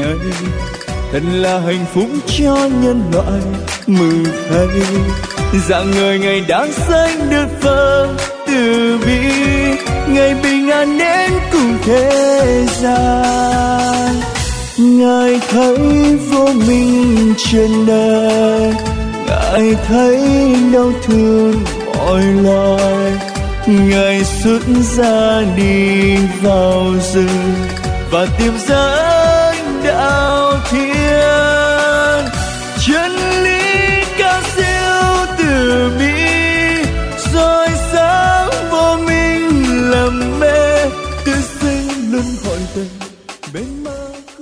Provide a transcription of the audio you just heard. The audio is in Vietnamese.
này, thật là hạnh phúc cho nhân loại. Mừng thay dạng người ngày đáng xanh được phật từ bi, ngày bình an đến cùng thế gian. Ngài thấy vô minh trên đời, Ngài thấy đau thương mọi loài, Ngài xuất ra đi vào rừng và tìm ra ánh đạo thiên. Chân lý cao siêu từ bi, soi sáng vô minh lầm mê, tự sinh luân hồi tình.